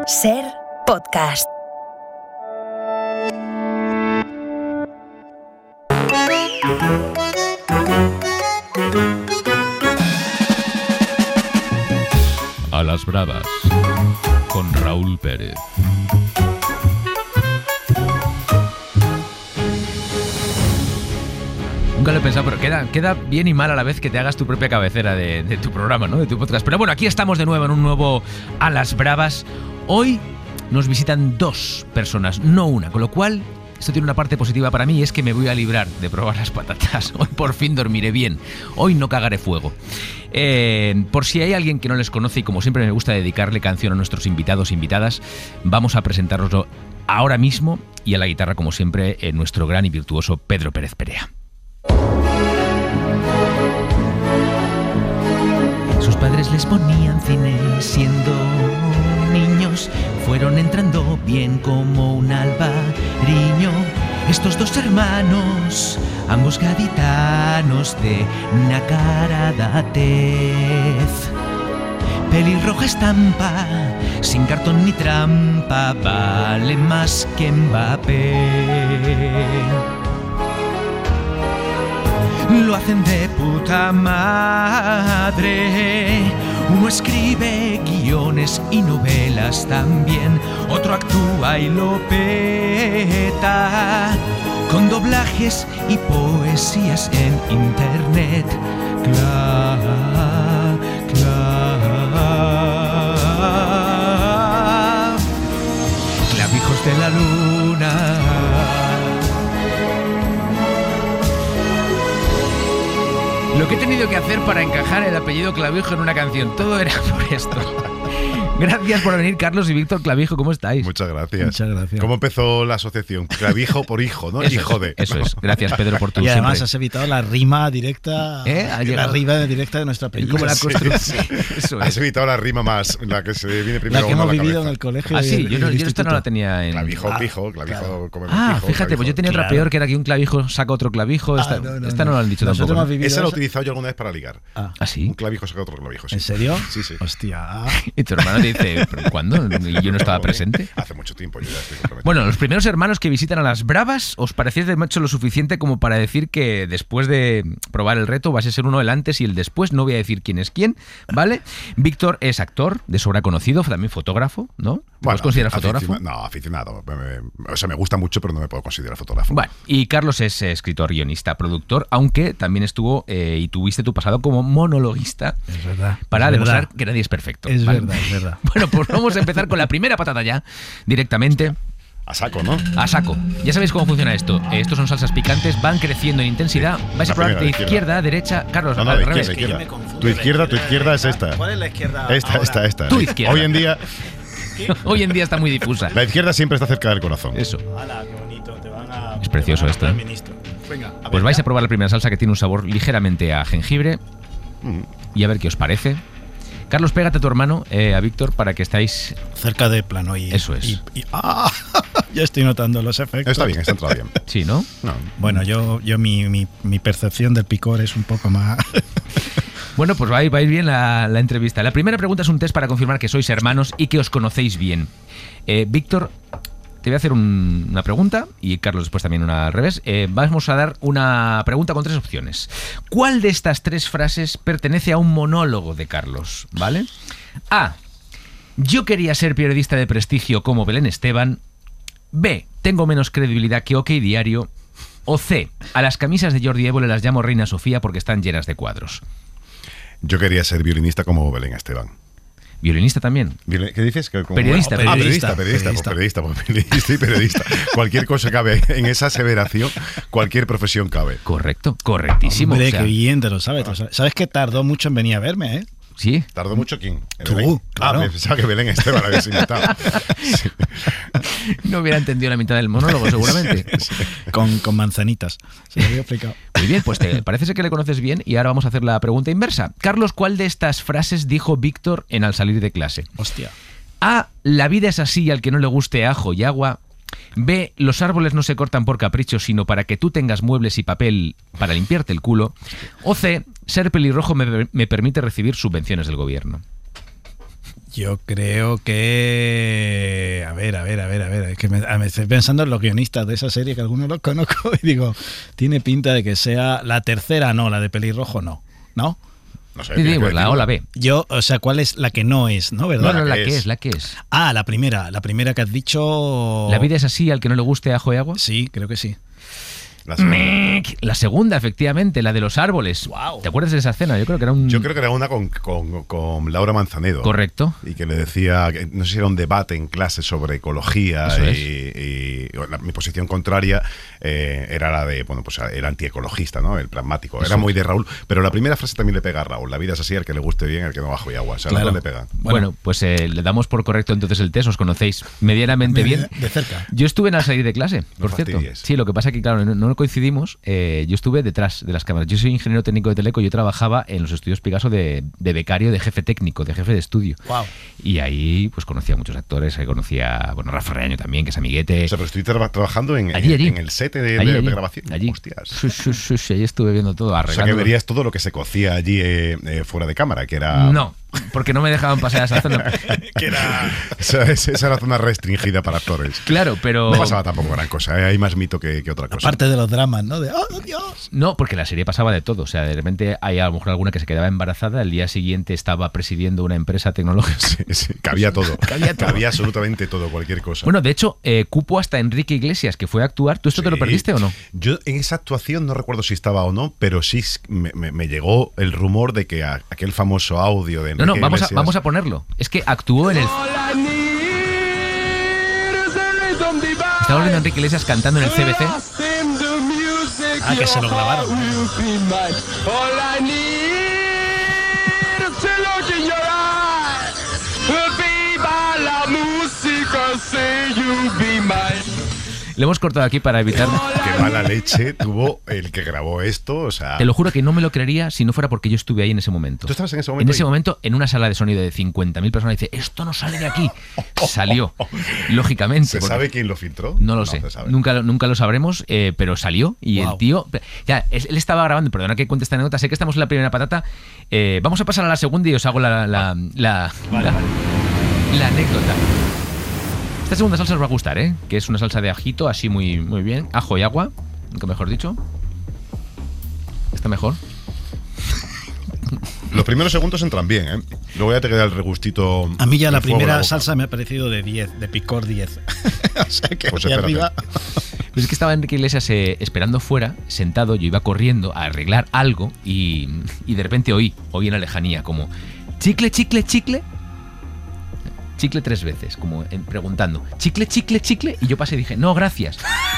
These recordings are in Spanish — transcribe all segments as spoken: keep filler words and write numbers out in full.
Ser Podcast. A las bravas, con Raúl Pérez. Nunca lo he pensado, pero queda, queda bien y mal a la vez que te hagas tu propia cabecera de, de tu programa, ¿no? De tu podcast. Pero bueno, aquí estamos de nuevo en un nuevo A las bravas. Hoy nos visitan dos personas, no una, con lo cual esto tiene una parte positiva para mí y es que me voy a librar de probar las patatas. Hoy por fin dormiré bien. Hoy no cagaré fuego. Eh, por si hay alguien que no les conoce y como siempre me gusta dedicarle canción a nuestros invitados e invitadas, vamos a presentaroslo ahora mismo y a la guitarra, como siempre, eh, nuestro gran y virtuoso Pedro Pérez Perea. Sus padres les ponían cine siendo niños, fueron entrando bien como un albariño. Estos dos hermanos, ambos gaditanos de nacarada tez. Pelirroja estampa, sin cartón ni trampa, vale más que Mbappé. Lo hacen de puta madre. Uno escribe guiones y novelas también. Otro actúa y lo peta con doblajes y poesías en internet. Cla, cla, clavijos de la luna. Lo que he tenido que hacer para encajar el apellido Clavijo en una canción, todo era por esto. Gracias por venir, Carlos y Víctor Clavijo, ¿cómo estáis? Muchas gracias. Muchas gracias. ¿Cómo empezó la asociación? Clavijo por hijo, ¿no? Eso Hijo es, de. Eso es. Gracias, Pedro, por tu Y además siempre. has evitado la rima directa, ¿Eh? Ha la llegado. rima directa de nuestra apellido. Como la Sí, construcción. sí. Eso Has es. evitado la rima más, la que se viene La primero que a uno a hemos la vivido cabeza. en el colegio. Ah, y sí, el- yo y no, el yo esto no instituto. la tenía en... Clavijo, Ah, pijo, clavijo, claro. come Ah, pijo, fíjate, clavijo. pues yo tenía otra Claro. peor, que era que un clavijo saca otro clavijo. Esta, Ah, no, no, esta no, no. la han dicho Nosotros tampoco, hemos ¿no? vivido Esa lo he esa- utilizado yo alguna vez para ligar. Ah, ¿Ah, sí? Un clavijo saca otro clavijo, sí. ¿En serio? Sí, sí. Hostia. Y tu hermano te dice, ¿pero cuándo? Y yo no estaba presente. Hace mucho tiempo, yo ya estoy comprometido. Bueno, los primeros hermanos que visitan a las bravas, ¿os parecéis de macho lo suficiente como para decir que después de probar el reto vais a ser uno el antes y el después? No voy a decir quién es quién, ¿vale? Víctor es actor, de sobra conocido, también fotógrafo, ¿no? ¿Te Bueno, puedes considerar aficio- fotógrafo? No, aficionado. Me- me- O sea, me gusta mucho, pero no me puedo considerar fotógrafo. Bueno, y Carlos es eh, escritor, guionista, productor, aunque también estuvo eh, y tuviste tu pasado como monologuista Es verdad. para es demostrar verdad. que nadie es perfecto. Es ¿vale? verdad, es verdad. Bueno, pues vamos a empezar con la primera patata ya, directamente. A saco, ¿no? A saco. Ya sabéis cómo funciona esto. Eh, Estos son salsas picantes, van creciendo en intensidad. Vais a La probar de primera, de izquierda a derecha. Carlos, No, no, al de revés. izquierda, que izquierda. yo me confundo Tu de izquierda, tu izquierda es esta. ¿Cuál es la izquierda? Esta, ahora? esta, esta. Tu izquierda. Hoy en día, Hoy en día está muy difusa. la izquierda siempre está cerca del corazón. Eso. Hala, qué bonito. Te van a, Es precioso te van a esto, nombrar ¿eh? ministro. Venga, a Pues ver, vais ya. a probar la primera salsa que tiene un sabor ligeramente a jengibre Mm. y a ver qué os parece. Carlos, pégate a tu hermano, eh, a Víctor, para que estáis... Cerca de plano y... Eso es. y- y- ¡Ah! Ya estoy notando los efectos. Está bien, está entrado bien. Sí, ¿no? No. Bueno, yo, yo mi, mi, mi percepción del picor es un poco más... Bueno, pues va, va a ir bien la, la entrevista. La primera pregunta es un test para confirmar que sois hermanos y que os conocéis bien. Eh, Víctor, te voy a hacer un- una pregunta y Carlos después también una al revés. Eh, vamos a dar una pregunta con tres opciones. ¿Cuál de estas tres frases pertenece a un monólogo de Carlos? ¿Vale? A. Yo quería ser periodista de prestigio como Belén Esteban. B. Tengo menos credibilidad que OK Diario. O C. A las camisas de Jordi Évole las llamo Reina Sofía porque están llenas de cuadros. Yo quería ser violinista como Belén Esteban. ¿Violinista también? Viol- ¿Qué dices? Que como- Periodista, Ah, periodista. periodista, periodista, periodista, pues periodista y periodista. Cualquier cosa cabe en esa aseveración, cualquier profesión cabe. Correcto, correctísimo. Hombre, o sea, qué bien te lo sabes. te lo sabes. ¿Sabes que tardó mucho en venir a verme, eh? sí. ¿Tardó mucho quién? Tú, Belén. claro. Ah, pensaba que Belén Esteban la habías invitado. Sí. No hubiera entendido la mitad del monólogo, seguramente. Con, con manzanitas. Se lo había explicado. Muy bien, pues te parece ser que le conoces bien y ahora vamos a hacer la pregunta inversa. Carlos, ¿cuál de estas frases dijo Víctor en Al salir de clase? Hostia. A. La vida es así y al que no le guste ajo y agua. B. Los árboles no se cortan por capricho, sino para que tú tengas muebles y papel para limpiarte el culo. O C. Ser pelirrojo me, me permite recibir subvenciones del gobierno. Yo creo que... A ver, a ver, a ver, a ver. Es que me, me estoy pensando en los guionistas de esa serie, que algunos los conozco, y digo, tiene pinta de que sea la tercera, no, la de pelirrojo no, ¿no? No sé. Sí, sí, pues la A o la B. Yo, o sea, ¿cuál es la que no es, no? ¿Verdad? No, no, la que que es. es, la que es. Ah, la primera, la primera que has dicho... ¿La vida es así al que no le guste ajo y agua? Sí, creo que sí. La segunda. La segunda, efectivamente, la de los árboles. Wow. ¿Te acuerdas de esa escena? Yo creo que era un... Yo creo que era una con, con, con Laura Manzanedo. Correcto. Y que le decía, que no sé si era un debate en clase sobre ecología Eso y, es. y la- mi posición contraria eh, era la de, bueno, pues el antiecologista, ¿no? El pragmático. Eso Era es. muy de Raúl, pero la primera frase también le pega a Raúl. La vida es así, al que le guste bien, al que no bajo y agua. O sea, Claro. las dos le pegan. Bueno, Bueno. pues eh, le damos por correcto entonces el test, os conocéis medianamente bien. De cerca. Yo estuve en la salir de clase, por cierto. fastidies. Sí, lo que pasa es que, claro, no, no coincidimos. eh, yo estuve detrás de las cámaras. Yo soy ingeniero técnico de Teleco y yo trabajaba en los estudios Picasso de, de becario, de jefe técnico, de jefe de estudio. Wow. Y ahí pues conocía a muchos actores, ahí conocía, bueno, Rafa Reaño también, que es amiguete. O sea, pero estoy tra- trabajando en, Allí, en- allí. en el set de, Allí, de- allí, de grabación. allí. Hostias. Sí, sí, sí, sí, ahí estuve viendo todo, O sea, arreglando. que verías todo lo que se cocía allí eh, eh, fuera de cámara, que era... No, porque no me dejaban pasar a esa zona. que era... O sea, esa esa era zona restringida para actores. Claro, pero... No pasaba tampoco gran cosa, ¿eh? Hay más mito que, que otra cosa. Aparte de los dramas, ¿no? De, ¡oh, Dios! No, porque la serie pasaba de todo. O sea, de repente hay a lo mejor alguna que se quedaba embarazada, el día siguiente estaba presidiendo una empresa tecnológica. Sí, sí, cabía todo. Cabía todo. Cabía absolutamente todo, cualquier cosa. Bueno, de hecho, eh, cupo hasta Enrique Iglesias, que fue a actuar. ¿Tú esto te lo Sí. perdiste o no? Yo en esa actuación no recuerdo si estaba o no, pero sí me, me- me llegó el rumor de que a- aquel famoso audio de No, Enrique no, vamos a, Iglesias- vamos a ponerlo. Es que actuó en el... Estaba viendo a Enrique Iglesias cantando en el C B C. Ah, que se lo grabaron. Le hemos cortado aquí para evitar... Qué mala leche tuvo el que grabó esto, o sea... Te lo juro que no me lo creería si no fuera porque yo estuve ahí en ese momento. ¿Tú estabas en ese En momento? ese ahí? momento, en una sala de sonido de cincuenta mil personas, dice, esto no sale de aquí. Salió, lógicamente. ¿Se porque- sabe quién lo filtró? No lo sé, se sabe. nunca, lo- nunca lo sabremos, eh, pero salió y Wow. el tío... Ya, es- él estaba grabando, perdona que cuente esta anécdota, sé que estamos en la primera patata, eh, vamos a pasar a la segunda y os hago la, la, la, la- la anécdota. Esta segunda salsa os va a gustar, ¿eh? Que es una salsa de ajito, así muy, muy bien, ajo y agua, nunca mejor dicho. ¿Está mejor? Los primeros segundos entran bien, ¿eh? Luego ya te queda el regustito... A mí ya el la fuego en primera boca. salsa me ha parecido de diez, de picor diez. O sea que Pues hacia espérate. arriba... Pues es que estaba Enrique Iglesias eh, esperando fuera, sentado, yo iba corriendo a arreglar algo y, y de repente oí, oí en la lejanía como chicle, chicle, chicle. Chicle tres veces, como en- preguntando, chicle, chicle, chicle. Y yo pasé y dije, no, gracias.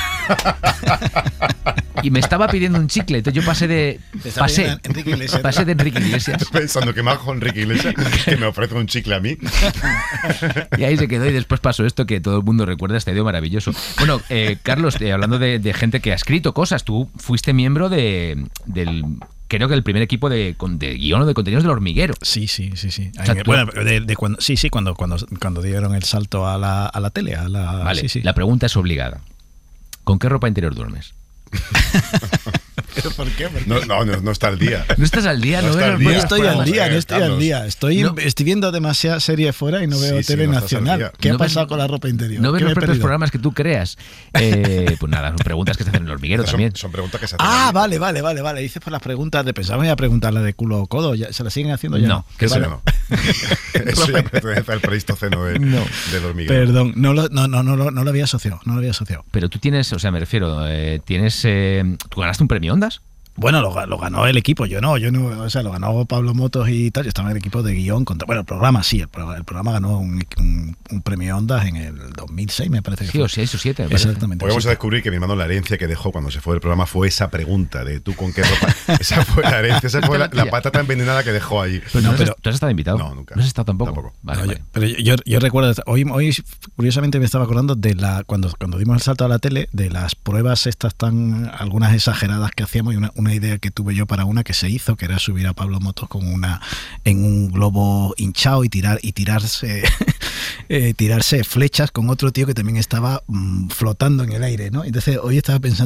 Y me estaba pidiendo un chicle, entonces yo pasé de... Te está Pasé, pidiendo Enrique Iglesias. pasé de Enrique Iglesias. Pensando que me hago Enrique Iglesias, que me ofrece un chicle a mí. Y ahí se quedó y después pasó esto que todo el mundo recuerda, este video maravilloso. Bueno, eh, Carlos, eh, hablando de, de gente que ha escrito cosas, tú fuiste miembro de, del, creo que el primer equipo de, con- de guión o de contenidos del Hormiguero. Sí, sí, sí, sí. O sea, tú- Bueno, de, de cuando, sí, sí, cuando, cuando, cuando dieron el salto a la, a la tele, a la, Vale, sí, sí. la pregunta es obligada. ¿Con qué ropa interior duermes? ¿Pero por qué? ¿Por qué? No, no, no, no está al día. ¿No estás al día? No ¿No, está ves al los día. No estoy programas al día, no Carlos. estoy al día. Estoy, No. estoy viendo demasiadas series fuera y no veo Sí, sí, tele no estás al nacional. día. ¿Qué No ha ves- pasado con la ropa interior? No ves ¿Qué los me he propios perdido? programas que tú creas. Eh, pues nada, son preguntas que se hacen en el Hormiguero Son, también. son preguntas que se hacen. Ah, ahí. vale, vale, vale, vale. Dices por las preguntas de pensaba a preguntar la de culo o codo. ¿Ya, ¿Se la siguen haciendo ya? No, Que eso Vale. ya no. Eso ya pertenece al pleistoceno de, No. del hormiguero. Perdón, no lo, no, no, no, lo- no lo había asociado, no lo había asociado. Pero tú tienes, o sea, me refiero, eh, tienes... eh, ¿tú ganaste un premio Ondas? Bueno, lo, ga- lo ganó el equipo, yo no, yo no, o sea, lo ganó Pablo Motos y tal, yo estaba en el equipo de guión, contra, bueno, el programa sí, el programa, el programa ganó un, un, un premio Ondas en el dos mil seis, me parece que Sí, fue. o seis o siete. me parece. Exactamente. Hoy vamos sí. a descubrir que mi hermano la herencia que dejó cuando se fue del programa fue esa pregunta de tú con qué ropa. Esa fue la herencia, esa fue la, la patata envenenada que dejó ahí. Pero No, no, has- pero- ¿tú has estado invitado? No, nunca. ¿No has estado tampoco? Tampoco. Vale, No, vale. yo- pero yo, yo, yo recuerdo, hoy, hoy curiosamente me estaba acordando de la cuando, cuando dimos el salto a la tele, de las pruebas estas tan, algunas exageradas que hacíamos y una, una idea que tuve yo para una que se hizo, que era subir a Pablo Motos con una en un globo hinchado y tirar y tirarse eh, tirarse flechas con otro tío que también estaba mm, flotando en el aire, ¿no? Entonces hoy estaba pensando, digo,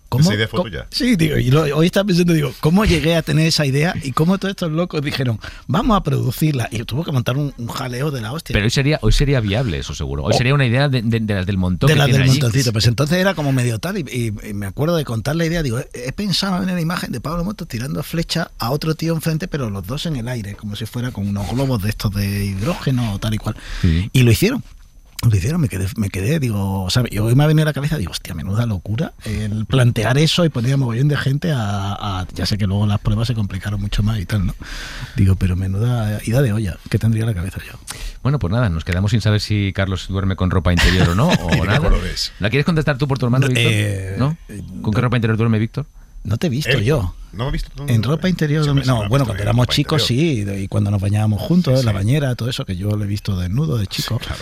¿cómo? ¿Esa idea fue ¿cómo? tuya? Sí, digo, y lo, hoy estaba pensando, digo, ¿cómo llegué a tener esa idea y cómo todos estos locos dijeron, vamos a producirla? Y tuvo que montar un, un jaleo de la hostia. Pero hoy sería, hoy sería viable eso seguro. Hoy oh. sería una idea de, de, de las del montón. De que las del allí. montoncito. Pues entonces era como medio tal y, y, y me acuerdo de contar la idea, digo, he, he pensado en la imagen de Pablo Motos tirando flecha a otro tío enfrente, pero los dos en el aire, como si fuera con unos globos de estos de hidrógeno o tal y cual. Sí. Y lo hicieron. Lo hicieron, me quedé, me quedé, digo, o sea, y hoy me ha venido a la cabeza, digo, hostia, menuda locura el plantear eso y poner a mogollón de gente a, a, ya sé que luego las pruebas se complicaron mucho más y tal, ¿no? Digo, pero menuda ida de olla, que tendría la cabeza yo. Bueno, pues nada, nos quedamos sin saber si Carlos duerme con ropa interior o no, o nada. Colores. ¿La quieres contestar tú por tu hermano, Víctor? Eh, ¿No? ¿Con qué ropa interior duerme Víctor? No te he visto Él, yo. ¿No me he visto? En ropa interior. Sí, no, no bueno, cuando éramos chicos sí, y cuando nos bañábamos juntos, sí, sí. la bañera, todo eso, que yo lo he visto desnudo de chico. Sí, claro.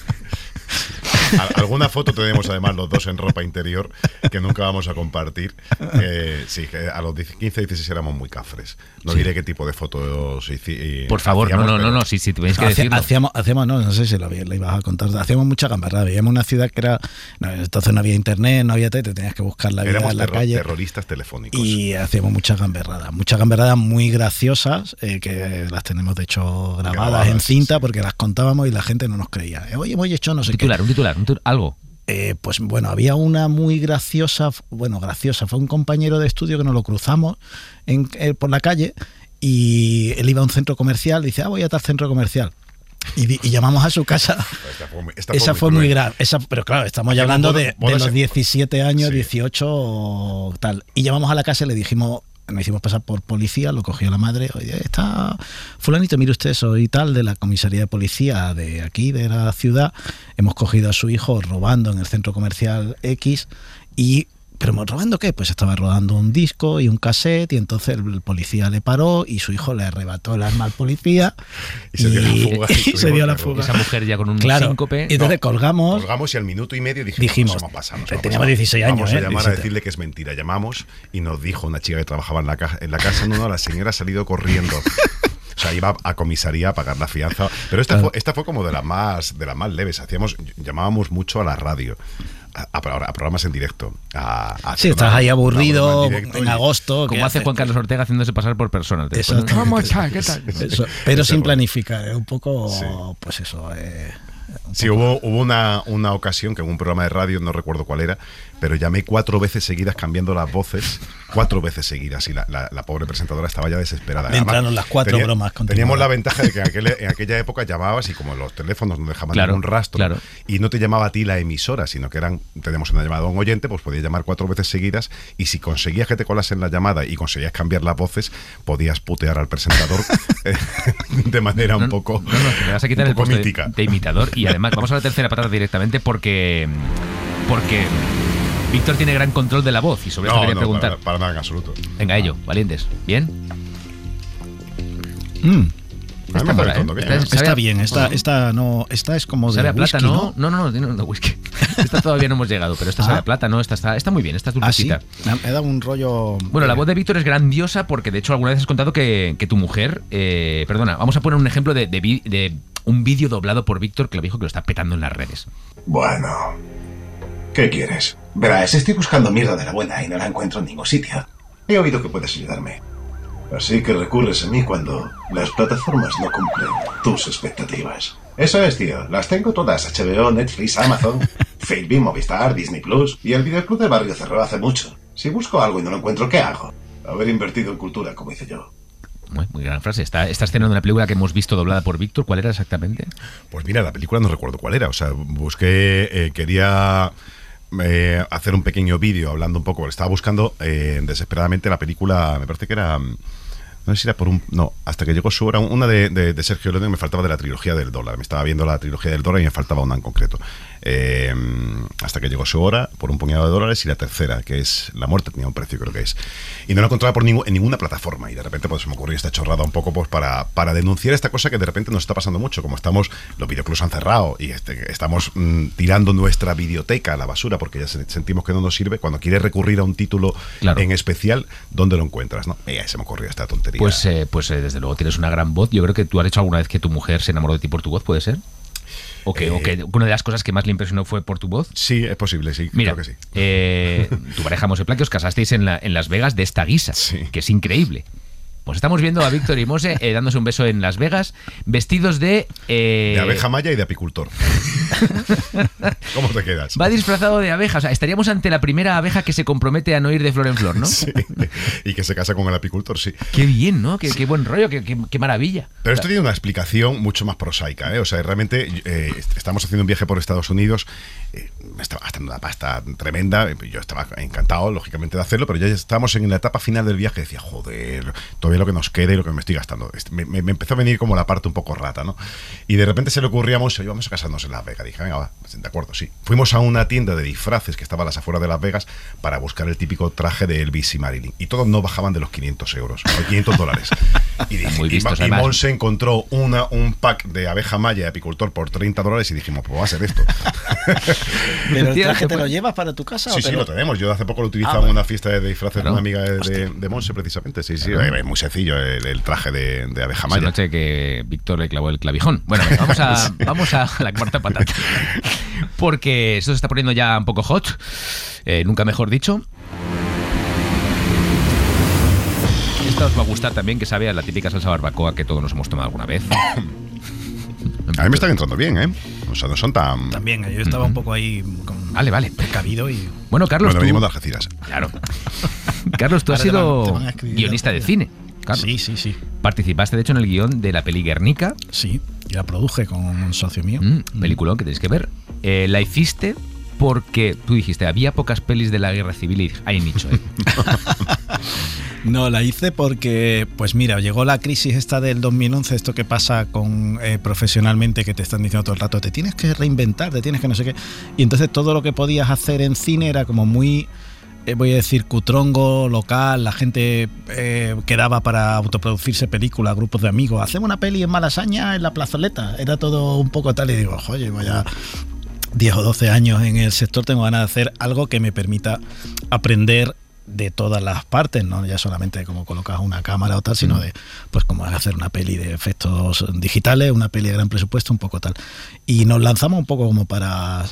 Alguna foto tenemos además los dos en ropa interior que nunca vamos a compartir. Eh, sí, que a los quince, dieciséis éramos muy cafres. No sí. diré qué tipo de fotos hicimos. Por favor, no, no, no, no, sí, sí, tenéis que decirlo. Hacíamos, hacíamos, no, no sé si lo, lo ibas a contar. Hacíamos mucha gambarrada. Veíamos una ciudad que era. No, entonces no había internet, no había te, te tenías que buscar la vida Éramos en la terro, calle. terroristas telefónicos. Y hacíamos muchas gamberradas. Muchas gamberradas muy graciosas, eh, que las tenemos de hecho grabadas, grabadas en cinta, sí. porque las contábamos y la gente no nos creía. Oye, hemos hecho no sé un titular, qué. Un titular, un titular, algo. Eh, pues bueno, había una muy graciosa, bueno, graciosa, fue un compañero de estudio que nos lo cruzamos en, eh, por la calle y él iba a un centro comercial, dice, ah, voy a tal centro comercial. Y, y llamamos a su casa. Esta fue, esta esa fue muy, muy grave. Esa, pero claro, estamos ya hablando de, de los diecisiete años, sí. dieciocho o tal. Y llamamos a la casa y le dijimos, nos hicimos pasar por policía, lo cogió la madre, oye, está fulanito, mire usted, soy tal de la comisaría de policía de aquí, de la ciudad, hemos cogido a su hijo robando en el centro comercial X y... ¿Pero robando qué? Pues estaba rodando un disco y un cassette y entonces el policía le paró y su hijo le arrebató el arma al policía y se dio y, la fuga. Y se dio la fuga. Esa mujer ya con un claro, síncope. Y entonces no, colgamos. Colgamos y al minuto y medio dijimos, dijimos nos hemos pasado, nos hemos teníamos pasado. dieciséis años. Vamos a ¿eh? llamar diecisiete. a decirle que es mentira. Llamamos y nos dijo una chica que trabajaba en la, ca en la casa, no, no, la señora ha salido corriendo. O sea, iba a comisaría a pagar la fianza. Pero esta, claro. fue, esta fue como de las más, de las más leves. Hacíamos, llamábamos mucho a la radio. A, a, a programas en directo. A, a sí, estás ahí aburrido en, en agosto. Como hace Juan Carlos Ortega haciéndose pasar por personas. ¿Cómo estás? ¿Qué tal? Eso, pero sin planificar, un poco, sí. pues eso. Eh, sí, hubo, hubo una, una ocasión que en un programa de radio, no recuerdo cuál era, pero llamé cuatro veces seguidas cambiando las voces, cuatro veces seguidas, y la, la, la pobre presentadora estaba ya desesperada. Le entraron las cuatro tenía, bromas continuadas. Teníamos la ventaja de que en, aquel, en aquella época llamabas y como los teléfonos no dejaban claro, ningún rastro, claro. y no te llamaba a ti la emisora, sino que eran teníamos una llamada a un oyente, pues podías llamar cuatro veces seguidas, y si conseguías que te colasen la llamada y conseguías cambiar las voces, podías putear al presentador de manera no, un poco no, no, me vas a quitar el puesto de, de imitador. Y además, vamos a la tercera patata directamente porque porque Víctor tiene gran control de la voz y sobre no, esto quería no, preguntar. Para, para nada en absoluto. Venga, ello, valientes. ¿Bien? Mm. Esta, para, ¿eh? bien, esta, está bien, esta, esta no, esta es como de sabe a whisky, plata, ¿no? No, no, no, no, no whisky. Esta todavía no hemos llegado, pero esta ah. sabe a plata, ¿no? Esta está, está muy bien, esta es dulcecita. ¿Ah, sí? Me ha dado un rollo. Bueno, la voz de Víctor es grandiosa porque de hecho alguna vez has contado que, que tu mujer, eh, perdona, vamos a poner un ejemplo de, de, de un vídeo doblado por Víctor que lo dijo que lo está petando en las redes. Bueno, ¿qué quieres? Verás, estoy buscando mierda de la buena y no la encuentro en ningún sitio. He oído que puedes ayudarme. Así que recurres a mí cuando las plataformas no cumplen tus expectativas. Eso es, tío. Las tengo todas. H B O, Netflix, Amazon, Filmin, Movistar, Disney Plus. Y el videoclub de barrio cerró hace mucho. Si busco algo y no lo encuentro, ¿qué hago? Haber invertido en cultura, como hice yo. Muy, muy gran frase. Esta, esta escena de una película que hemos visto doblada por Víctor, ¿cuál era exactamente? Pues mira, la película no recuerdo cuál era. O sea, busqué, eh, quería... Eh, hacer un pequeño vídeo hablando un poco. Estaba buscando eh, desesperadamente la película, me parece que era, no sé si era por un, no, hasta que llegó su hora, una de, de, de Sergio Leone, me faltaba de la trilogía del dólar. Me estaba viendo la trilogía del dólar y me faltaba una en concreto. Eh, hasta que llegó su hora, por un puñado de dólares, y la tercera, que es La muerte tenía un precio, creo que es. Y no la encontraba por ningún, en ninguna plataforma. Y de repente pues me ocurrió esta chorrada un poco pues para, para denunciar esta cosa que de repente nos está pasando mucho. Como estamos, los videoclubs han cerrado y este, estamos mmm, tirando nuestra videoteca a la basura porque ya se, sentimos que no nos sirve. Cuando quieres recurrir a un título claro. en especial, ¿dónde lo encuentras? ¿No? Y ahí se me ocurrió esta tontería. Pues, eh, pues eh, desde luego tienes una gran voz. Yo creo que tú has dicho alguna vez que tu mujer se enamoró de ti por tu voz, ¿puede ser? O que, eh, o que una de las cosas que más le impresionó fue por tu voz. Sí, es posible, sí. Mira, creo que sí. Eh, tu pareja Mose Plan, que os casasteis en, la, en Las Vegas de esta guisa, sí. que es increíble. Pues estamos viendo a Víctor y Mose eh, dándose un beso en Las Vegas, vestidos de... Eh... De abeja maya y de apicultor. ¿Cómo te quedas? Va disfrazado de abeja. O sea, estaríamos ante la primera abeja que se compromete a no ir de flor en flor, ¿no? Sí. Y que se casa con el apicultor, sí. Qué bien, ¿no? Qué, qué buen rollo, qué, qué, qué maravilla. Pero esto tiene una explicación mucho más prosaica, ¿eh? O sea, realmente eh, estamos haciendo un viaje por Estados Unidos, eh, me estaba gastando una pasta tremenda, yo estaba encantado, lógicamente, de hacerlo, pero ya estábamos en la etapa final del viaje y decía, joder, todavía lo que nos queda y lo que me estoy gastando. Me, me, me empezó a venir como la parte un poco rata, ¿no? Y de repente se le ocurría a Monse, vamos a casarnos en Las Vegas. Dije, venga, va, de acuerdo, sí. Fuimos a una tienda de disfraces que estaba a las afueras de Las Vegas para buscar el típico traje de Elvis y Marilyn. Y todos no bajaban de los quinientos euros, o quinientos dólares. Y dije, Muy vistos, y, y Monse encontró una, un pack de abeja maya y apicultor por treinta dólares y dijimos, pues va a ser esto. ¿Pero el traje te lo llevas para tu casa? Sí, o sí, lo... lo tenemos. Yo hace poco lo utilizaba ah, en una fiesta de disfraces claro. de una amiga de, de, de Monse, precisamente. Sí, sí, claro. es muy sencillo el, el traje de, de abeja maya. Esa noche que Víctor le clavó el clavijón. Bueno, venga, vamos a, vamos a la cuarta patata. Porque esto se está poniendo ya un poco hot. Eh, nunca mejor dicho. Esta os va a gustar también, que sabe a la típica salsa barbacoa que todos nos hemos tomado alguna vez. A mí me están entrando bien, ¿eh? O sea, no son tan... También, yo estaba un poco ahí con Vale, vale. precavido y... Bueno, Carlos, Bueno, tú... venimos de Algeciras. Claro. Carlos, tú has Ahora te sido van- te van a escribir guionista la de tuya. cine. Carlos. Sí, sí, sí. Participaste, de hecho, en el guión de la peli Guernica. Sí, y la produje con un socio mío. Mm, peliculón que tenéis que ver. Eh, la hiciste porque tú dijiste, había pocas pelis de la guerra civil y dije, hay nicho, ¿eh? No, la hice porque, pues mira, llegó la crisis esta del dos mil once, esto que pasa con eh, profesionalmente, que te están diciendo todo el rato, te tienes que reinventar, te tienes que no sé qué. Y entonces todo lo que podías hacer en cine era como muy... Eh, voy a decir cutrongo, local, la gente eh, quedaba para autoproducirse películas, grupos de amigos, hacemos una peli en Malasaña en la plazoleta, era todo un poco tal y digo, oye, vaya diez o doce años en el sector, tengo ganas de hacer algo que me permita aprender de todas las partes, no ya solamente como colocas una cámara o tal, sino de pues como hacer una peli de efectos digitales, una peli de gran presupuesto, un poco tal. Y nos lanzamos un poco como para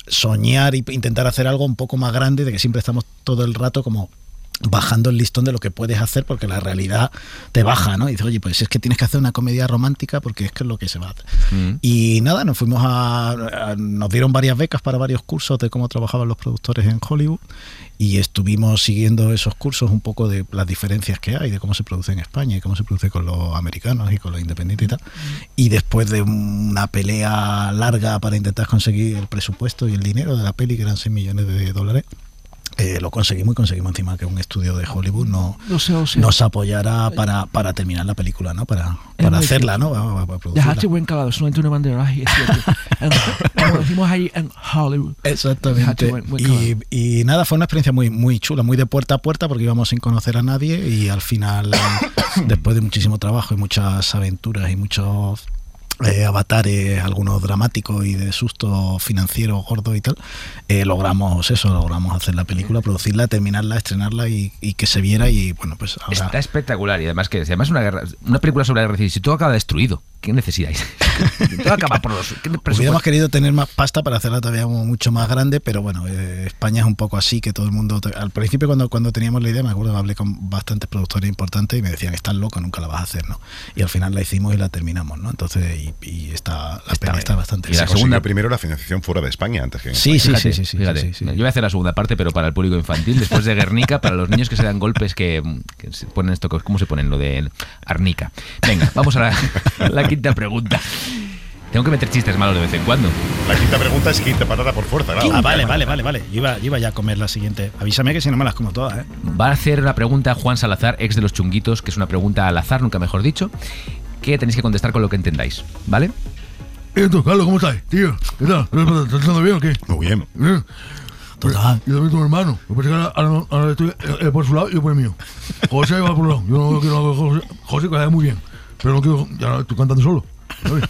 soñar e intentar hacer algo un poco más grande, de que siempre estamos todo el rato como bajando el listón de lo que puedes hacer, porque la realidad te baja, ¿no? Y dices, oye, pues es que tienes que hacer una comedia romántica porque es que es lo que se va a hacer. Mm. Y nada, nos fuimos a, a... Nos dieron varias becas para varios cursos de cómo trabajaban los productores en Hollywood y estuvimos siguiendo esos cursos un poco de las diferencias que hay, de cómo se produce en España y cómo se produce con los americanos y con los independientes y tal. Y después de una pelea larga para intentar conseguir el presupuesto y el dinero de la peli, que eran seis millones de dólares, Eh, lo conseguimos y conseguimos encima que un estudio de Hollywood no, no sé, o sea, nos apoyara para, para terminar la película, ¿no? Para, para hacerla, ¿no? Para, para dejaste buen calado, eso no es una bandera, es cierto. Como decimos ahí en Hollywood. Exactamente. Buen, buen y, y nada, fue una experiencia muy, muy chula, muy de puerta a puerta, porque íbamos sin conocer a nadie y al final, después de muchísimo trabajo y muchas aventuras y muchos Eh, avatares, algunos dramáticos y de susto financiero gordo y tal, eh, logramos eso, logramos hacer la película, producirla, terminarla, estrenarla y, y que se viera. Y bueno, pues ahora... Está espectacular. Y además que además una guerra, una película sobre la guerra civil, si todo acaba destruido, ¿qué necesitáis? Todo acaba por los... Hubiéramos querido tener más pasta para hacerla todavía mucho más grande, pero bueno, eh, España es un poco así, que todo el mundo... Al principio cuando, cuando teníamos la idea, me acuerdo que hablé con bastantes productores importantes y me decían, estás loco, nunca la vas a hacer, ¿no? Y al final la hicimos y la terminamos, ¿no? Entonces, y, y está, la está, peli está bastante bien. Y la segunda, primero la financiación fuera de España antes que en sí, España. Sí, sí, sí, sí, fíjate, sí, sí. Yo voy a hacer la segunda parte, pero para el público infantil, después de Guernica, para los niños que se dan golpes, que, que se ponen esto, ¿cómo se ponen? Lo de arnica. Venga, vamos a la, la quinta pregunta. Tengo que meter chistes malos de vez en cuando. La quinta pregunta es quinta patata por fuerza, claro. Ah, vale, vale, vale, vale. Yo iba, yo iba ya a comer la siguiente. Avísame que si no me las como todas, ¿eh? Va a hacer una pregunta a Juan Salazar, ex de Los Chunguitos, que es una pregunta al azar, nunca mejor dicho, que tenéis que contestar con lo que entendáis, ¿vale? ¿Y tú, Carlos, cómo estás, tío? ¿Qué tal? ¿Estás haciendo bien o qué? Muy bien. ¿Bien? Total. Yo también tu hermano. Yo pensé que ahora, ahora, ahora estoy eh, por su lado y yo por el mío. José va por un lado. Yo no quiero a José. José que muy bien. Pero no quiero. Ya estoy cantando solo. A ver.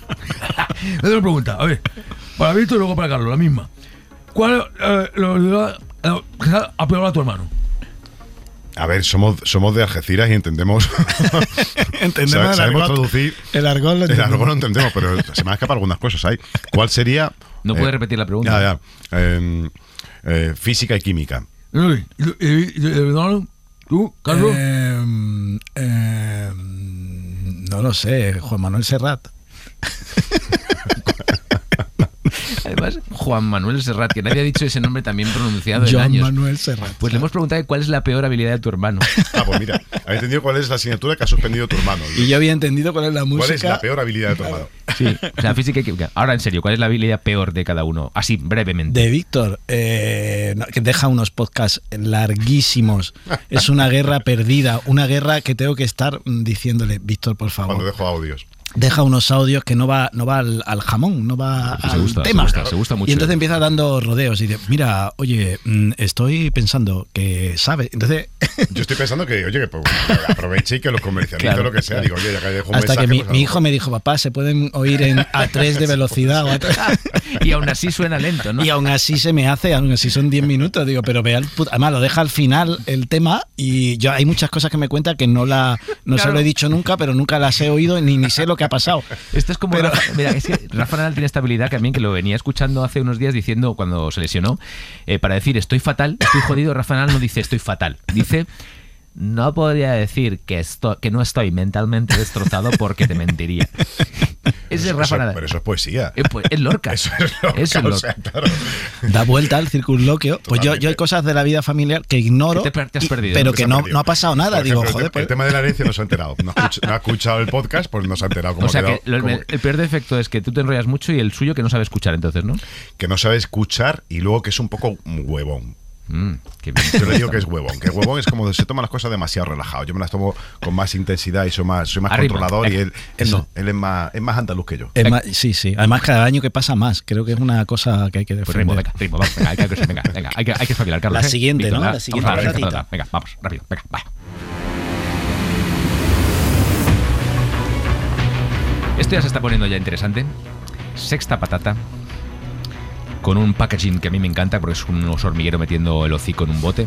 Me doy una pregunta. A ver. Para Víctor y luego para Carlos, la misma. ¿Cuál es eh, la verdad que se ha apegado a tu hermano? A ver, somos, somos de Algeciras y entendemos. Entendemos el Sabemos argot. traducir. El argot lo El entendemos. argot lo entendemos, pero se me han escapado algunas cosas ahí. ¿Cuál sería? No eh, puedes repetir la pregunta. Ya, ya. Eh, eh, física y química. Eh, y- y- y- y- Eduardo, ¿tú, Carlos? Eh, eh, no lo sé, Juan Manuel Serrat. Además, Juan Manuel Serrat, que nadie ha dicho ese nombre también pronunciado en Juan años. Manuel Serrat. Pues le hemos preguntado cuál es la peor habilidad de tu hermano. Ah, pues mira, has entendido cuál es la asignatura que ha suspendido tu hermano. Y yo había entendido cuál es la música. ¿Cuál es la peor habilidad de tu hermano? Sí, o sea, física y química. Ahora, en serio, ¿cuál es la habilidad peor de cada uno? Así, brevemente. De Víctor, eh, no, que deja unos podcasts larguísimos. Es una guerra perdida, una guerra que tengo que estar mm, diciéndole, Víctor, por favor. Cuando dejo audios. Deja unos audios que no va no va al, al jamón, no va Se al gusta, se tema. gusta, se gusta mucho. Y entonces empieza dando rodeos y dice, mira, oye, mm, estoy pensando que sabe. Entonces, Yo estoy pensando que, oye, que pues, aproveche y que los comercialice Claro, lo que sea. claro. Digo, oye, ya que dejo un hasta que mensaje, mi, pues, a mi lo hijo mejor. me dijo, papá, se pueden oír en A tres de velocidad. O a tres". Y aún así suena lento, ¿no? Y aún así se me hace, aún así son diez minutos, digo, pero vea, el put- además lo deja al final el tema y yo hay muchas cosas que me cuenta que no la no Claro. se lo he dicho nunca, pero nunca las he oído ni, ni sé lo que ha pasado. Esto es como Pero- Rafa, mira, es que Rafa Nadal tiene esta habilidad también que lo venía escuchando hace unos días diciendo cuando se lesionó, eh, para decir estoy fatal, estoy jodido. Rafa Nadal no dice estoy fatal, dice no podría decir que esto, que no estoy mentalmente destrozado porque te mentiría. Ese es Eso- Rafa eso- Nadal. Pero eso es poesía. Eh, pues, es Lorca. Eso es lo Eso es o Lorca. sea, claro. Da vuelta al circunloquio. Pues yo, yo hay Totalmente. cosas de la vida familiar que ignoro, Que te- te has y- perdido, pero que que Se ha no, perdido. no ha pasado nada. Por Digo, ejemplo, joder, el, te- pues, el tema de la herencia no se ha enterado. No ha, escuch- no ha escuchado el podcast, pues no se ha enterado cómo O sea ha que quedado, lo- cómo- el peor defecto es que tú te enrollas mucho y el suyo que no sabe escuchar entonces, ¿no? que no sabe escuchar y luego que es un poco huevón. Mm, qué bien. Yo le digo que es huevón. Que huevón es como se toma las cosas demasiado relajado. Yo me las tomo con más intensidad y soy más, soy más Arriba. controlador y Venga. él, él Eso. no. Él es más, es más andaluz que yo. es más- sí, sí. Además, cada año que pasa más. Creo que es una cosa que hay que Pues defender. ritmo, venga, ritmo, vamos, venga, hay que, venga, venga, hay que, hay que espabilar, Carlos. La ¿eh? siguiente, Víctor, ¿no? la- La siguiente vamos, venga, ratita. venga, venga, vamos, rápido, venga, va. Esto ya se está poniendo ya interesante. Sexta patata. Con un packaging que a mí me encanta porque es un oso hormiguero metiendo el hocico en un bote.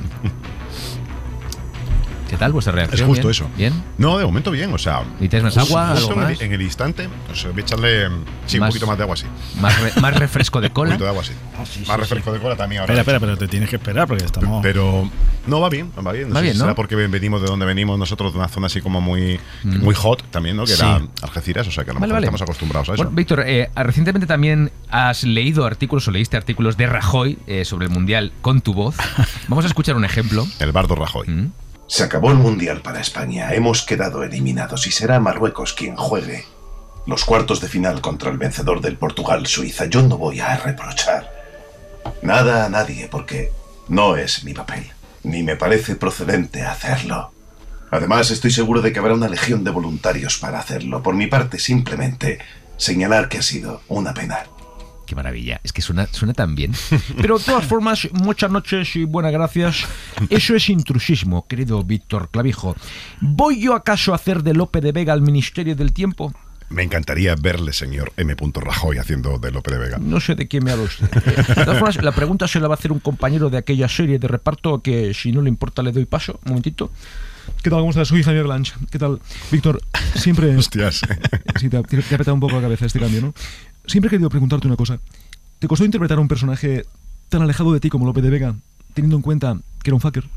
¿Qué tal vuestra reacción? Es justo ¿Bien? eso. ¿Bien? No, de momento bien, o sea. ¿Necesitáis más justo- agua, justo algo en, más? el, en el instante, o sea, voy a echarle sí, Más- un poquito más de agua, sí. Más, re- más refresco de Un cola. poquito de agua, sí. más refresco de cola también ahora. Espera, espera, pero te tienes que esperar porque estamos. Pero no va bien, va bien. No Va sé bien, si ¿no? será porque venimos de donde venimos nosotros, de una zona así como muy, muy hot también, ¿no? Que Sí. era Algeciras, o sea que a lo Vale, mejor vale. estamos acostumbrados a eso. Bueno, Víctor, eh, recientemente también has leído artículos o leíste artículos de Rajoy eh, sobre el Mundial con tu voz. Vamos a escuchar un ejemplo. El Bardo Rajoy. Mm. Se acabó el Mundial para España. Hemos quedado eliminados y será Marruecos quien juegue los cuartos de final contra el vencedor del Portugal-Suiza. Yo no voy a reprochar nada a nadie porque no es mi papel, ni me parece procedente hacerlo. Además, estoy seguro de que habrá una legión de voluntarios para hacerlo. Por mi parte, simplemente señalar que ha sido una pena. Qué maravilla, es que suena, suena tan bien. Pero de todas formas, muchas noches y buenas gracias. Eso es intrusismo, querido Víctor Clavijo. ¿Voy yo acaso a hacer de Lope de Vega al Ministerio del Tiempo? Me encantaría verle, señor M. Rajoy, haciendo de Lope de Vega. No sé de quién me habla usted. Eh, De todas formas, la pregunta se la va a hacer un compañero de aquella serie de reparto que, si no le importa, le doy paso. Un momentito. ¿Qué tal? ¿Cómo estás? Soy Javier Lange. ¿Qué tal? Víctor, siempre... Hostias. Sí, te ha, te ha apretado un poco la cabeza este cambio, ¿no? Siempre he querido preguntarte una cosa. ¿Te costó interpretar a un personaje tan alejado de ti como Lope de Vega, teniendo en cuenta que era un fucker?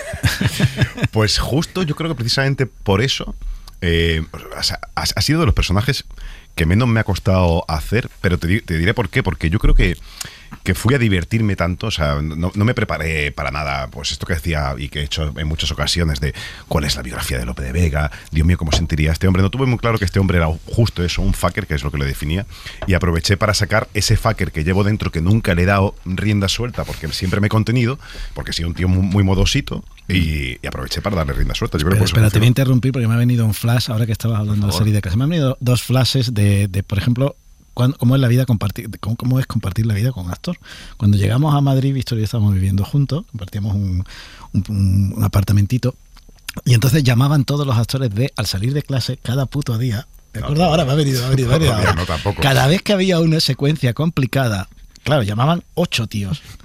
Pues justo, yo creo que precisamente por eso eh, o sea, ha, ha sido de los personajes que menos me ha costado hacer, pero te, di- te diré por qué, porque yo creo que, que fui a divertirme tanto, o sea, no, no me preparé para nada, pues esto que decía y que he hecho en muchas ocasiones de cuál es la biografía de Lope de Vega, Dios mío, cómo sentiría este hombre. No tuve muy claro que este hombre era justo eso, un fucker, que es lo que le definía, y aproveché para sacar ese fucker que llevo dentro, que nunca le he dado rienda suelta, porque siempre me he contenido, porque soy un tío muy, muy modosito, y, y aproveché para darle rienda suelta. Yo creo que Espera, por eso espera, te voy a funcionó. interrumpir porque me ha venido un flash ahora que estabas hablando de salir de casa. Me han venido dos flashes de, de por ejemplo, cuán- cómo es la vida compartir, cómo, cómo es compartir la vida con actor. Cuando llegamos a Madrid, Víctor y yo estábamos viviendo juntos, compartíamos un, un, un apartamentito, y entonces llamaban todos los actores de al salir de clase cada puto día. ¿Te No, acuerdas? no, Ahora me ha venido, me ha venido, me ha venido no, ahora. no, tampoco. Cada vez que había una secuencia complicada, claro, llamaban ocho tíos.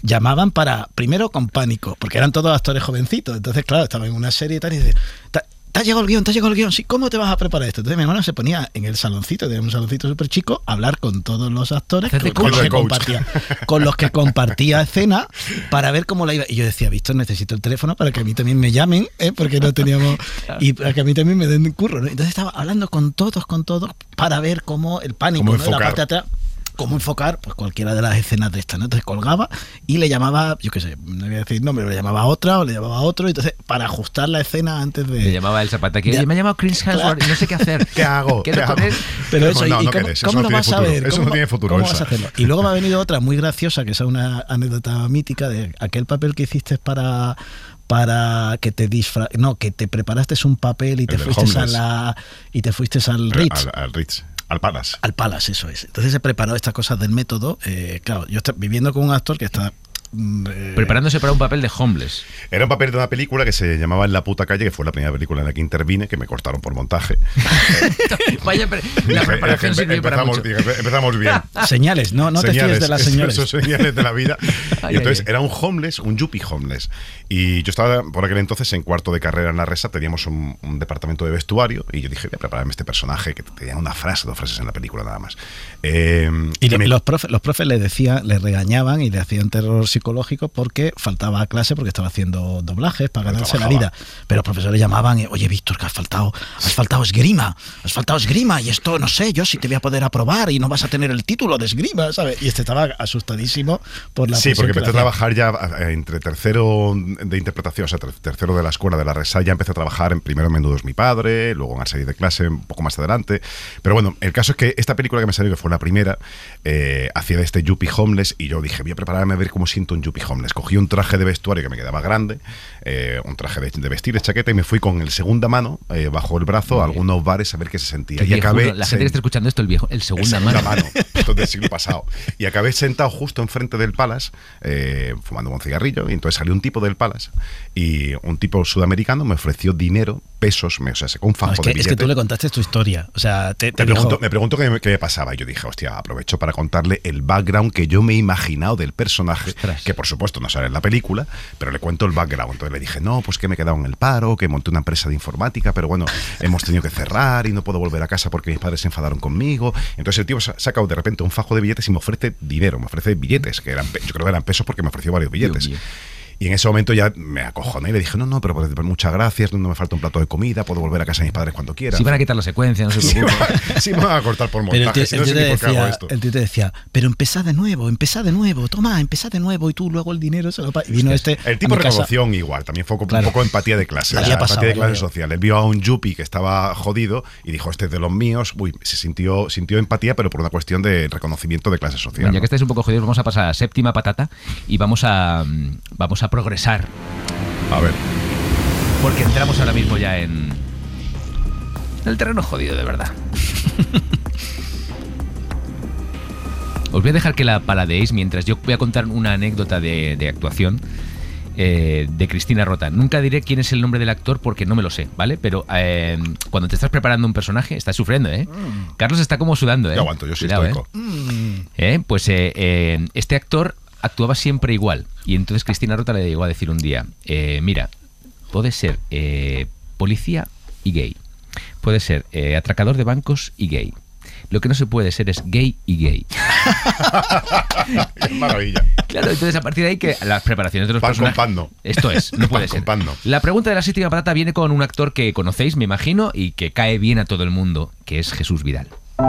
llamaban para, primero con pánico, porque eran todos actores jovencitos, entonces claro, estaban en una serie y tal, y dice, ¿te ha llegado el guión? ¿Te ha llegado el guión? Sí, ¿cómo te vas a preparar esto? Entonces mi hermano se ponía en el saloncito, de un saloncito súper chico, a hablar con todos los actores con, con, los que compartía, con los que compartía escena para ver cómo la iba. Y yo decía, Víctor, necesito el teléfono para que a mí también me llamen, ¿eh? Porque no teníamos... Y para que a mí también me den curro, ¿no? Entonces estaba hablando con todos, con todos, para ver cómo el pánico, ¿no? De la parte de atrás... cómo enfocar pues cualquiera de las escenas de esta, ¿no? Entonces colgaba y le llamaba, yo qué sé, no voy a decir nombre, le llamaba a otra o le llamaba a otro, entonces para ajustar la escena antes de... Le llamaba el Zapata, que oye, me ha llamado Chris Hemsworth y no sé qué hacer. ¿Qué hago? ¿Qué hago? Pero eso, no, ¿y no cómo, quedes, cómo no lo vas futuro. a ver? Eso ¿Cómo, no tiene futuro. ¿Cómo Elsa. vas a hacerlo? Y luego me ha venido otra muy graciosa, que es una anécdota mítica de aquel papel que hiciste para... para que te disfra no que te preparaste un papel y te fuiste a la y te fuiste al Ritz al, al Ritz al Palace al Palace, eso es. Entonces se preparó estas cosas del método, eh, claro, yo estoy viviendo con un actor que está eh, preparándose para un papel de homeless. Era un papel de una película que se llamaba En la puta calle, que fue la primera película en la que intervine, que me cortaron por montaje. Vaya, la preparación sirvió para mucho. Empezamos bien. Señales, no, no señales, te fíes de las señales. Son señales de la vida. Ay, y entonces ay, ay. era un homeless, un yuppie homeless. Y yo estaba por aquel entonces en cuarto de carrera en la Resa, teníamos un, un departamento de vestuario, y yo dije, voy a prepararme este personaje, que tenía una frase, dos frases en la película nada más. Eh, y y me, los profes, los profes le decían, le regañaban y le hacían terror psicológico porque faltaba a clase, porque estaba haciendo doblajes para ganarse la vida. Pero los profesores llamaban y, oye, Víctor, que has faltado, has faltado esgrima, has faltado esgrima, y esto no sé yo si te voy a poder aprobar y no vas a tener el título de esgrima, ¿sabes? Y este estaba asustadísimo por la Sí, porque presión que empecé a le hacían. trabajar ya entre tercero de interpretación, o sea, ter- tercero de la escuela de la Resa, ya empecé a trabajar en primero en Menudo es mi padre, luego en la serie de clase un poco más adelante. Pero bueno, el caso es que esta película que me salió, que fue la primera, eh, hacía de este yuppie homeless, y yo dije, voy a prepararme a ver cómo siento un yuppie homeless. Cogí un traje de vestuario que me quedaba grande, eh, un traje de, de vestir, de chaqueta, y me fui con el segunda mano eh, bajo el brazo a algunos bares a ver qué se sentía. El Y viejo, acabé... la gente que está escuchando esto, el viejo, el segunda, el segunda mano. mano. Esto es del siglo pasado. Y acabé sentado justo enfrente del Palace, eh, fumando un cigarrillo, y entonces salió un tipo del Palace, y un tipo sudamericano me ofreció dinero, pesos, me, o sea, sacó un fajo No, es, que, de es billetes. que tú le contaste tu historia. O sea, te, te Me dijo, preguntó, me preguntó qué, qué me pasaba, y yo dije, hostia, aprovecho para contarle el background que yo me he imaginado del personaje, Ostras. que por supuesto no sale en la película, pero le cuento el background. Entonces le dije, no, pues que me he quedado en el paro, que monté una empresa de informática, pero bueno, hemos tenido que cerrar y no puedo volver a casa porque mis padres se enfadaron conmigo. Entonces el tío sa- saca de repente un fajo de billetes y me ofrece dinero, me ofrece billetes, que eran, pe- yo creo que eran pesos porque me ofreció varios billetes. Dios mío. Y en ese momento ya me acojoné y le dije, no, no, pero pues, muchas gracias, no me falta un plato de comida, puedo volver a casa de mis padres cuando quiera. Si van a quitar la secuencia, no se Sí, preocupe. me- sí me van a cortar por pero el montaje, tío, si el no sé tío ni te por qué hago decía, esto. el tío te decía, pero empezá de nuevo, empezá de nuevo, toma, empezá de nuevo, y tú luego el dinero se lo pa-". Y vino este El tipo a mi casa. reconoció igual, también fue como Claro. un poco empatía de clase, Había o sea, pasado, empatía de ya clase veo. social. Él vio a un yuppie que estaba jodido y dijo, este es de los míos, uy, se sintió, sintió empatía, pero por una cuestión de reconocimiento de clase social. Bueno, ya ¿no? que estáis un poco jodidos, vamos a pasar a la séptima patata y vamos a, mm, vamos a progresar. A ver, Porque entramos ahora mismo ya en el terreno jodido, de verdad. Os voy a dejar que la paladeéis mientras yo voy a contar una anécdota de, de actuación eh, de Cristina Rota. Nunca diré quién es el nombre del actor porque no me lo sé, ¿vale? Pero eh, cuando te estás preparando un personaje, estás sufriendo, ¿eh? Carlos está como sudando, ¿eh? yo aguanto, yo soy Cuidado, estoico. ¿eh? ¿Eh? Pues eh, eh, este actor actuaba siempre igual. Y entonces Cristina Rota le llegó a decir un día, eh, mira, puede ser eh, policía y gay. Puede ser eh, atracador de bancos y gay. Lo que no se puede ser es gay y gay. Qué maravilla. Claro, entonces a partir de ahí que las preparaciones de los Pan con personajes... pan no. Esto es, no puede Pan ser. con pan no. La pregunta de la séptima patata viene con un actor que conocéis, me imagino, y que cae bien a todo el mundo, que es Jesús Vidal.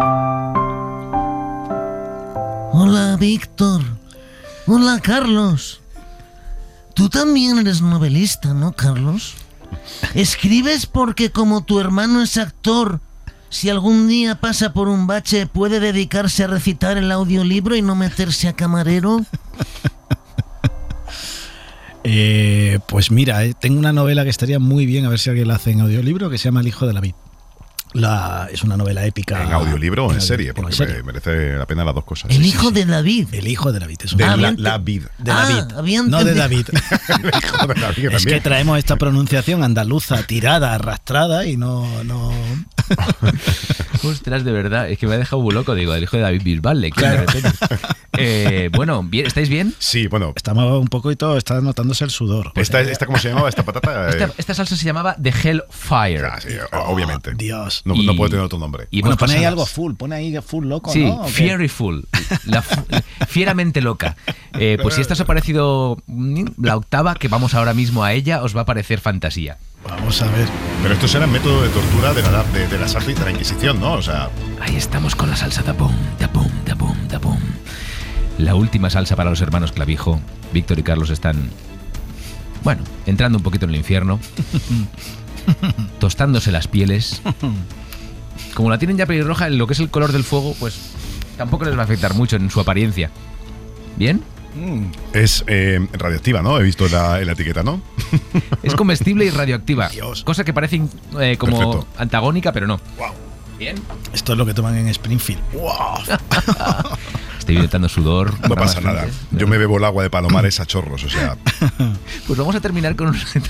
Hola, Víctor. Hola, Carlos. Tú también eres novelista, ¿no, Carlos? ¿Escribes porque como tu hermano es actor, si algún día pasa por un bache puede dedicarse a recitar el audiolibro y no meterse a camarero? Eh, pues mira, eh, tengo una novela que estaría muy bien, a ver si alguien la hace en audiolibro, que se llama El hijo de la vid. La, es una novela épica. ¿En audiolibro o en audio- serie? en Porque serie. me- merece la pena las dos cosas. El Sí, hijo sí, de David. El hijo de David. Es De una Ah, la, bien. la vid. de Ah, David, había no de entendido. David. El hijo de la vid Es que también. traemos esta pronunciación andaluza tirada, arrastrada y no... no... Ostras, de verdad, es que me ha dejado muy loco, digo, el hijo de David Bisbal, ¿le quién de repente? Eh, bueno, ¿bien? ¿Estáis bien? Sí, bueno. Estamos un poquito, está notándose el sudor. Esta, esta ¿cómo se llamaba esta patata? Esta, Eh, esta salsa se llamaba The Hellfire. ah, sí, obviamente. Dios. No, Y- no puede tener otro nombre. Y Bueno, hemos pone ahí pasado- algo full, pone ahí full loco, Sí, ¿no? ¿O qué? Fieryful, la fu- fieramente loca. Eh, pues si esta os ha parecido mm, la octava, que vamos ahora mismo a ella, os va a parecer fantasía. Vamos a ver. Pero estos eran métodos de tortura de la, de, de la salsa y de la Inquisición, ¿no? O sea, Ahí estamos con la salsa tapón, tapón, tapón, tapón. La última salsa para los hermanos Clavijo. Víctor y Carlos están, bueno, entrando un poquito en el infierno, tostándose las pieles. Como la tienen ya pelirroja, en lo que es el color del fuego, pues tampoco les va a afectar mucho en su apariencia. ¿Bien? es eh, radioactiva, ¿no? He visto la, en la etiqueta, ¿no? Es comestible y radioactiva. Dios. Cosa que parece eh, como Perfecto. antagónica, pero no. Bien. Esto es lo que toman en Springfield. ¡Wow! Estoy notando sudor. No por pasa ambas nada. frentes. Yo me bebo el agua de Palomares a chorros, o sea. Pues vamos a terminar con un reto,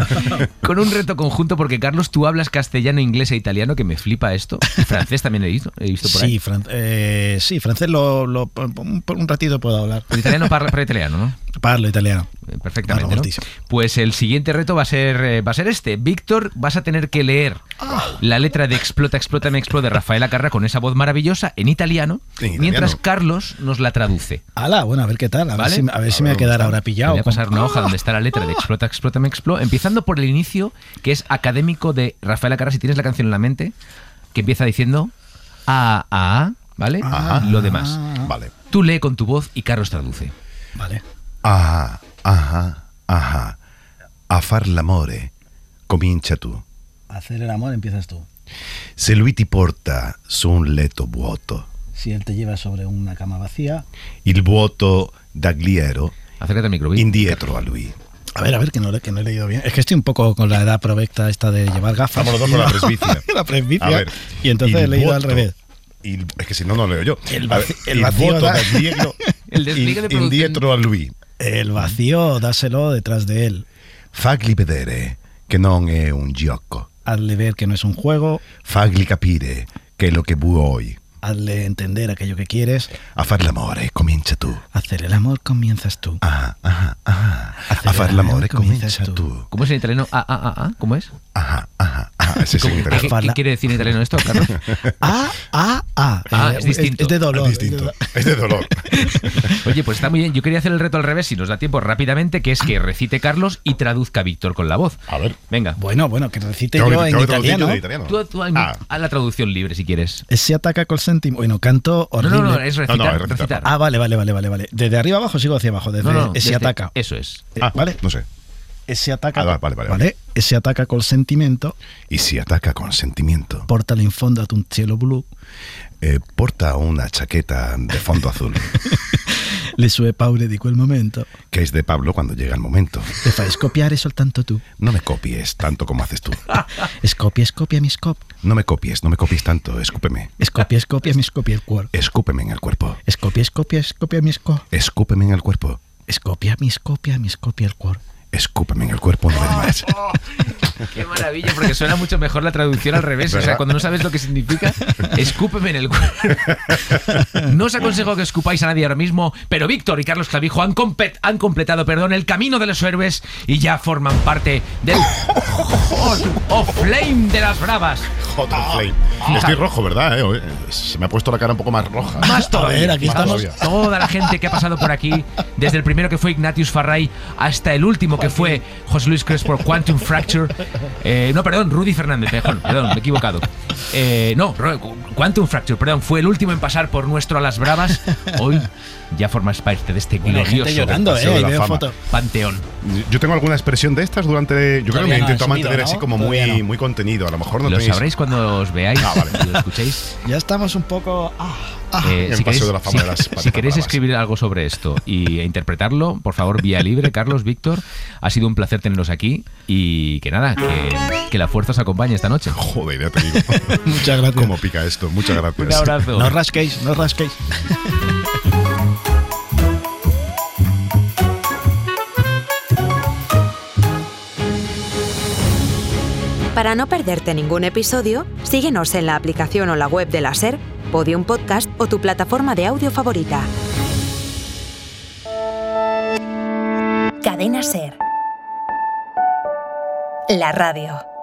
con un reto conjunto, porque Carlos, tú hablas castellano, inglés e italiano, que me flipa esto. Y francés también he visto, he visto por Sí, ahí. fran- eh, sí, francés lo, lo- un, un ratito puedo hablar. El italiano parla, parla italiano, ¿no? Parlo italiano. Eh, Perfectamente, Parlo ¿no? moltísimo. Pues el siguiente reto va a ser eh, va a ser este. Víctor, vas a tener que leer la letra de Explota, Explota, me explode de Rafaela Carrà con esa voz maravillosa en italiano, En italiano. mientras Carlos nos la traduce. Ala, bueno, a ver qué tal. A ver ¿Vale? si, a ver si me va a quedar ahora pillado. Te voy a pasar una hoja donde está la letra de Explota, Explota, me explode, empezando por el inicio, que es académico de Rafaela Carrà. Si tienes la canción en la mente, que empieza diciendo A, A, ¿vale? Ajá. Lo demás. Vale. Tú lee con tu voz y Carlos traduce. Vale. Ah, aha, aha. A far l'amore, comincia tu. Hacer el amor empiezas tú. Se lui ti porta su un letto vuoto, Si él te lleva sobre una cama vacía. il vuoto d'agliero Acércate al micro, Víctor. indietro a lui. A ver, a ver, que no, le- que no he leído bien. Es que estoy un poco con la edad provecta esta de llevar gafas. Estamos los dos con la presbicia. la presbicia. A ver. Y entonces il he leído al vuoto- revés. il- es que si no, no leo yo. El A ver, vaci- el il vacío vuoto da- d'agliero El despliegue de in- producción. indietro a lui. El vacío, dáselo detrás de él. Fagli vedere che non è un gioco. Hazle ver que no es un juego. Fagli capire che lo che vuoi. Hazle entender aquello que quieres. A far l'amore comincia tu. Hacer el amor comienzas tú. Ajá, ajá, ajá. Hacer A far el l'amore amor comienzas comincia tú. tú. ¿Cómo es en italiano? A, A, A, A. ¿Cómo es? Ajá, ajá, ajá. Ese es en ¿Qué, italiano. qué- qué quiere decir en italiano esto, Carlos? Ah, ah, ah. Ah, Eh, es distinto. Es, de dolor. Es distinto. Es de dolor. Oye, pues está muy bien. Yo quería hacer el reto al revés, si nos da tiempo, rápidamente, que es que recite Carlos y traduzca Víctor con la voz. A ver. Venga. Bueno, bueno, que recite Tengo que- yo en tengo que traducir yo italiano. de italiano. Tú, tú haz Ah, haz la traducción libre si quieres. Se ataca col sentimo. Bueno, canto No, horrible. no, no, es recitar. No, no, es recitar. recitar. Ah, vale, vale, vale, vale, vale. Desde arriba abajo sigo hacia abajo. Desde no, no, ese desde- ataca. Eso es. Eh, ah, vale. No sé. Ese ataca. Ah, vale, vale, vale. Ese ataca col sentimento. Y si ataca con sentimiento, Portalo in fondo a un cielo blu. eh, porta una chaqueta de fondo azul, Le sue paure di quel momento. que es de Pablo cuando llega el momento. Le fai scopiare soltanto tu. No me copies tanto como haces tú. Scopia, scopia, mi scop. No me copies, no me copies tanto, escúpeme. Scopia, scopia, mi scopia el cuore. Escúpeme en el cuerpo. Scopia, scopia, scopia, mi scop. Escúpeme en el cuerpo. Scopia, mi scopia, mi scopia el cuore. Escúpeme en el cuerpo una vez más. Qué maravilla, porque suena mucho mejor la traducción al revés. O sea, ¿Verdad? cuando no sabes lo que significa, escúpeme en el cuerpo. No os aconsejo que escupáis a nadie ahora mismo, pero Víctor y Carlos Clavijo han, compet- han completado perdón, el camino de los héroes y ya forman parte del Hall of Flame de las Bravas. Hot Flame. Estoy rojo, ¿verdad? eh? Se me ha puesto la cara un poco más roja. Más todavía. A ver, aquí Más estamos. todavía. Toda la gente que ha pasado por aquí, desde el primero que fue Ignatius Farray hasta el último que fue José Luis Crespo Quantum Fracture. Eh, no, perdón, Rudy Fernández, mejor, perdón, me he equivocado. Eh, no, Ro- Quantum Fracture, perdón, fue el último en pasar por nuestro A las Bravas. Hoy ya formas parte de este Bueno, hay gente glorioso llorando, Paseo eh. de y la veo fama. fotos. panteón. Yo tengo alguna expresión de estas durante. Yo creo que Todavía me no intento han subido, mantener ¿no? así como Todavía muy, no. muy contenido. A lo mejor no Lo tenéis. sabréis cuando os veáis Ah, vale. y lo escuchéis. Ya estamos un poco. Ah, ah. Eh, el si paseo queréis, de la fama si- de las si patatas queréis bravas. escribir algo sobre esto y e interpretarlo, por favor, vía libre, Carlos, Víctor. Ha sido un placer teneros aquí y que nada, que, que la fuerza os acompañe esta noche. Joder, ya te digo. Muchas gracias. ¿Cómo pica esto? Muchas gracias. Un abrazo. No rasquéis, no rasquéis. Para no perderte ningún episodio, síguenos en la aplicación o la web de la SER, Podium Podcast o tu plataforma de audio favorita. Cadena SER. La radio.